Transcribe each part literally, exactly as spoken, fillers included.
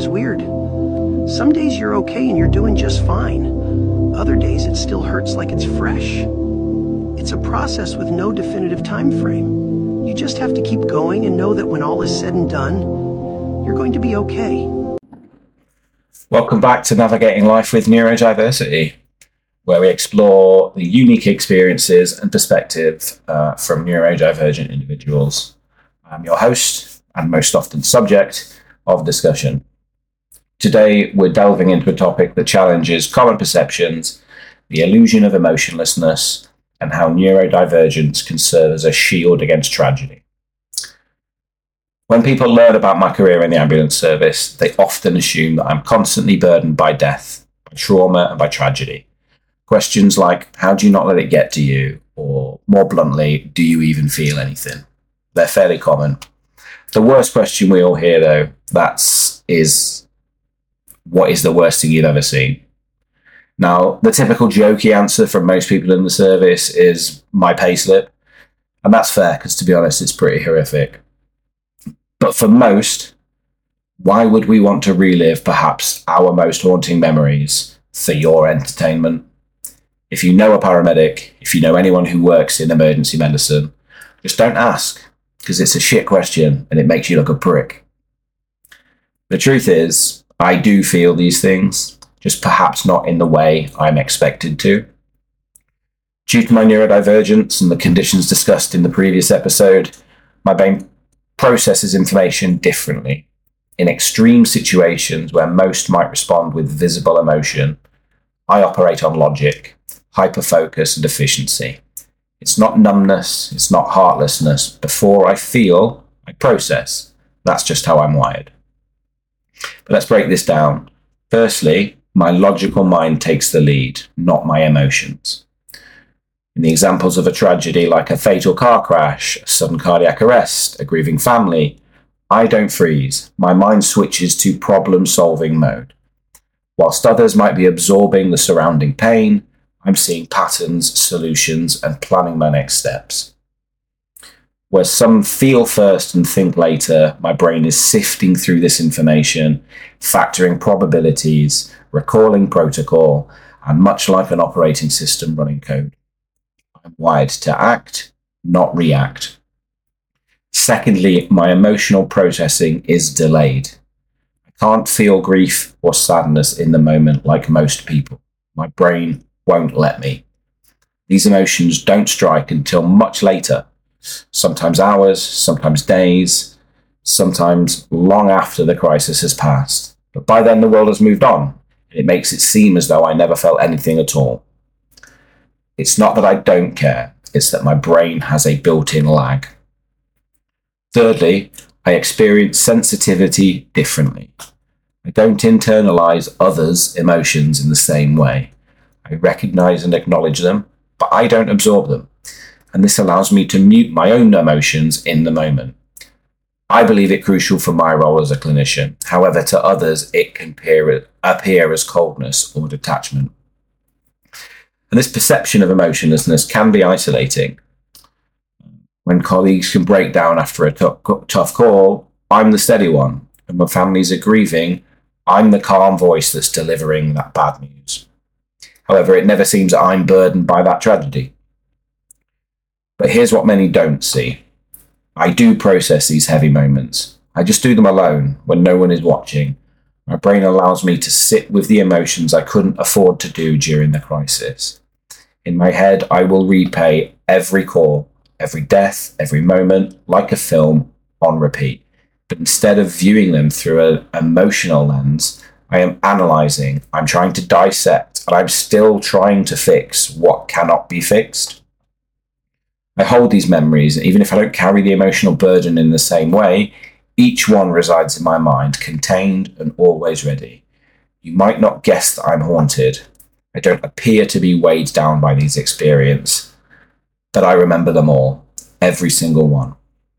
weird. Some days you're okay and you're doing just fine. Other days it still hurts like it's fresh. It's a process with no definitive time frame. You just have to keep going and know that when all is said and done, you're going to be okay. Welcome back to Navigating Life with Neurodiversity, where we explore the unique experiences and perspective uh, from neurodivergent individuals. I'm your host and most often subject of discussion. Today, we're delving into a topic that challenges common perceptions, the illusion of emotionlessness, and how neurodivergence can serve as a shield against tragedy. When people learn about my career in the ambulance service, they often assume that I'm constantly burdened by death, by trauma, and by tragedy. Questions like, how do you not let it get to you? Or more bluntly, do you even feel anything? They're fairly common. The worst question we all hear, though, that's, is, what is the worst thing you've ever seen? Now, the typical jokey answer from most people in the service is my payslip. And that's fair, because to be honest, it's pretty horrific. But for most, why would we want to relive perhaps our most haunting memories for your entertainment? If you know a paramedic, if you know anyone who works in emergency medicine, just don't ask, because it's a shit question and it makes you look a prick. The truth is, I do feel these things, just perhaps not in the way I'm expected to. Due to my neurodivergence and the conditions discussed in the previous episode, my brain processes information differently. In extreme situations where most might respond with visible emotion, I operate on logic, hyperfocus, and efficiency. It's not numbness, it's not heartlessness. Before I feel, I process. That's just how I'm wired. But let's break this down. Firstly, my logical mind takes the lead, not my emotions. In the examples of a tragedy like a fatal car crash, a sudden cardiac arrest, a grieving family, I don't freeze. My mind switches to problem-solving mode. Whilst others might be absorbing the surrounding pain, I'm seeing patterns, solutions, and planning my next steps. Where some feel first and think later, my brain is sifting through this information, factoring probabilities, recalling protocol, and much like an operating system running code. I'm wired to act, not react. Secondly, my emotional processing is delayed. I can't feel grief or sadness in the moment like most people. My brain won't let me. These emotions don't strike until much later, sometimes hours, sometimes days, sometimes long after the crisis has passed. But by then the world has moved on, and it makes it seem as though I never felt anything at all. It's not that I don't care, it's that my brain has a built-in lag. Thirdly, I experience sensitivity differently. I don't internalize others' emotions in the same way. I recognize and acknowledge them, but I don't absorb them. And this allows me to mute my own emotions in the moment. I believe it crucial for my role as a clinician. However, to others, it can appear, appear as coldness or detachment. And this perception of emotionlessness can be isolating. When colleagues can break down after a t- tough call, I'm the steady one. And when families are grieving, I'm the calm voice that's delivering that bad news. However, it never seems that I'm burdened by that tragedy. But here's what many don't see. I do process these heavy moments. I just do them alone when no one is watching. My brain allows me to sit with the emotions I couldn't afford to do during the crisis. In my head, I will replay every call, every death, every moment, like a film, on repeat. But instead of viewing them through an emotional lens, I am analysing, I'm trying to dissect, and I'm still trying to fix what cannot be fixed. I hold these memories, and even if I don't carry the emotional burden in the same way, each one resides in my mind, contained and always ready. You might not guess that I'm haunted. I don't appear to be weighed down by these experiences, but I remember them all, every single one.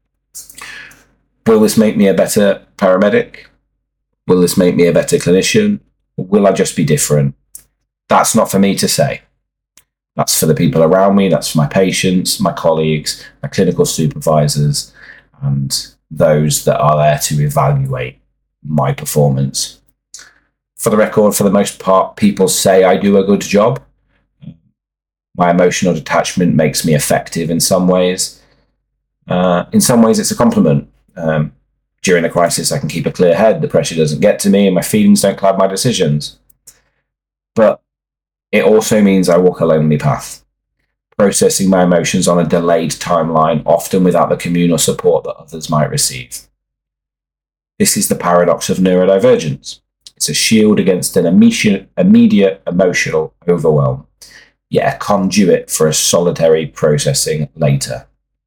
Will this make me a better paramedic? Will this make me a better clinician? Or will I just be different? That's not for me to say. That's for the people around me, that's for my patients, my colleagues, my clinical supervisors, and those that are there to evaluate my performance. For the record, for the most part, people say I do a good job. My emotional detachment makes me effective in some ways. Uh, in some ways, it's a compliment. Um, during a crisis, I can keep a clear head. The pressure doesn't get to me and my feelings don't cloud my decisions. But it also means I walk a lonely path, processing my emotions on a delayed timeline, often without the communal support that others might receive. This is the paradox of neurodivergence. It's a shield against an immediate emotional overwhelm, yet a conduit for a solitary processing later.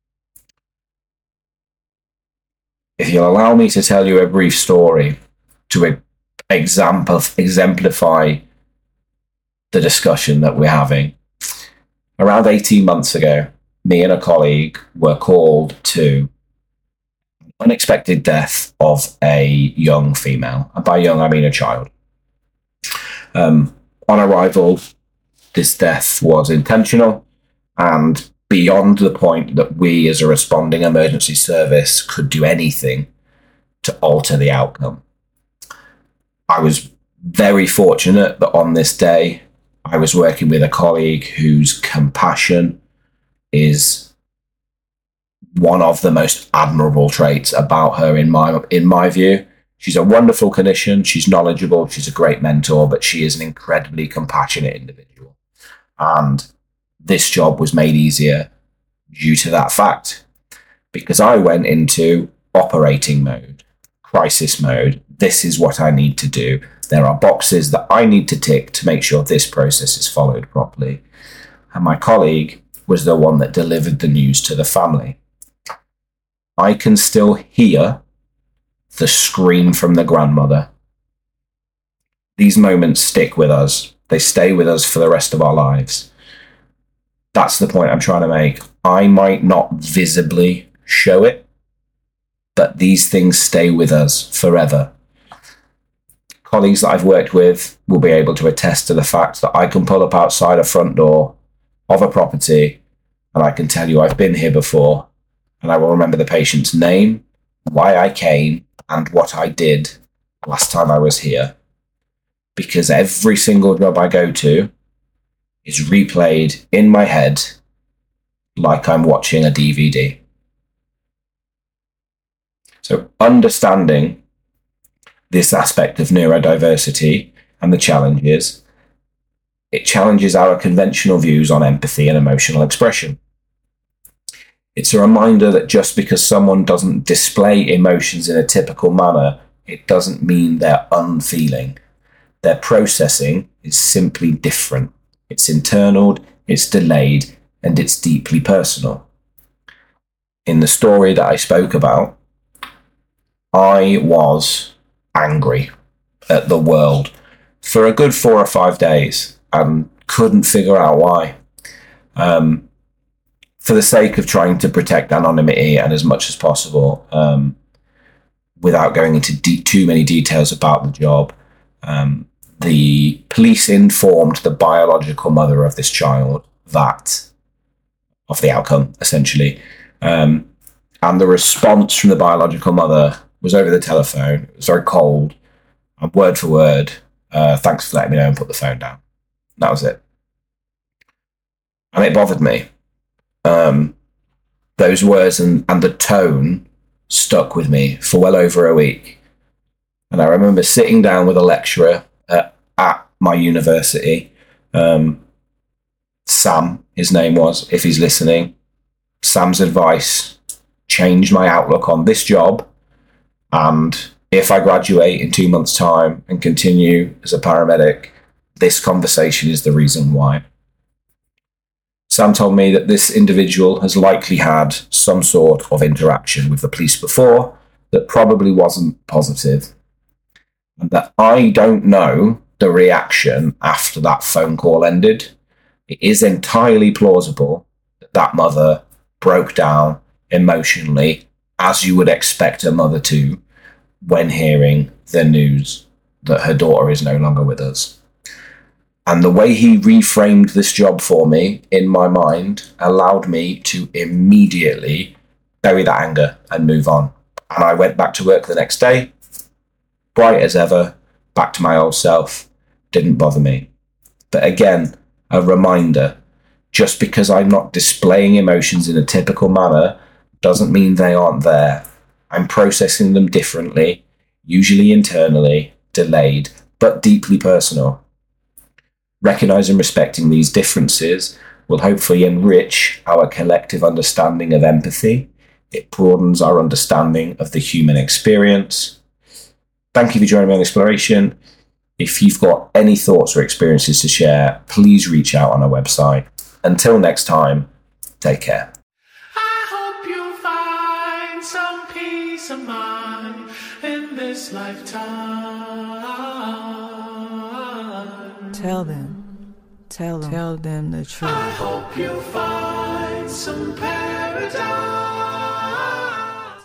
If you'll allow me to tell you a brief story to example, exemplify the discussion that we're having. Around eighteen months ago, me and a colleague were called to unexpected death of a young female. And by young, I mean a child. Um, on arrival, this death was intentional and beyond the point that we as a responding emergency service could do anything to alter the outcome. I was very fortunate that on this day, I was working with a colleague whose compassion is one of the most admirable traits about her in my in my view. She's a wonderful clinician, she's knowledgeable, she's a great mentor, but she is an incredibly compassionate individual. And this job was made easier due to that fact, because I went into operating mode, crisis mode. This is what I need to do. There are boxes that I need to tick to make sure this process is followed properly. And my colleague was the one that delivered the news to the family. I can still hear the scream from the grandmother. These moments stick with us. They stay with us for the rest of our lives. That's the point I'm trying to make. I might not visibly show it, but these things stay with us forever. Colleagues that I've worked with will be able to attest to the fact that I can pull up outside a front door of a property and I can tell you I've been here before, and I will remember the patient's name, why I came, and what I did last time I was here. Because every single job I go to is replayed in my head like I'm watching a D V D. So understanding this aspect of neurodiversity and the challenges, it challenges our conventional views on empathy and emotional expression. It's a reminder that just because someone doesn't display emotions in a typical manner, it doesn't mean they're unfeeling. Their processing is simply different. It's internal, it's delayed, and it's deeply personal. In the story that I spoke about, I was angry at the world for a good four or five days and couldn't figure out why. Um, for the sake of trying to protect anonymity and as much as possible, um, without going into de- too many details about the job, um, the police informed the biological mother of this child that of the outcome, essentially. Um, and the response from the biological mother was over the telephone. It was very cold, and word for word, uh, thanks for letting me know, and put the phone down. That was it. And it bothered me. Um, those words and, and the tone stuck with me for well over a week. And I remember sitting down with a lecturer at, at my university, um, Sam, his name was, if he's listening. Sam's advice changed my outlook on this job, and if I graduate in two months' time and continue as a paramedic, this conversation is the reason why. Sam told me that this individual has likely had some sort of interaction with the police before that probably wasn't positive, and that I don't know the reaction after that phone call ended. It is entirely plausible that that mother broke down emotionally, as you would expect a mother to, when hearing the news that her daughter is no longer with us. And the way he reframed this job for me in my mind allowed me to immediately bury that anger and move on. And I went back to work the next day, bright as ever, back to my old self, didn't bother me. But again, a reminder, just because I'm not displaying emotions in a typical manner doesn't mean they aren't there. I'm processing them differently, usually internally, delayed, but deeply personal. Recognizing and respecting these differences will hopefully enrich our collective understanding of empathy. It broadens our understanding of the human experience. Thank you for joining me on Exploration. If you've got any thoughts or experiences to share, please reach out on our website. Until next time, take care. I hope you find some peace of mind in this lifetime. Tell them, tell them, tell them the truth. I hope you find some paradise.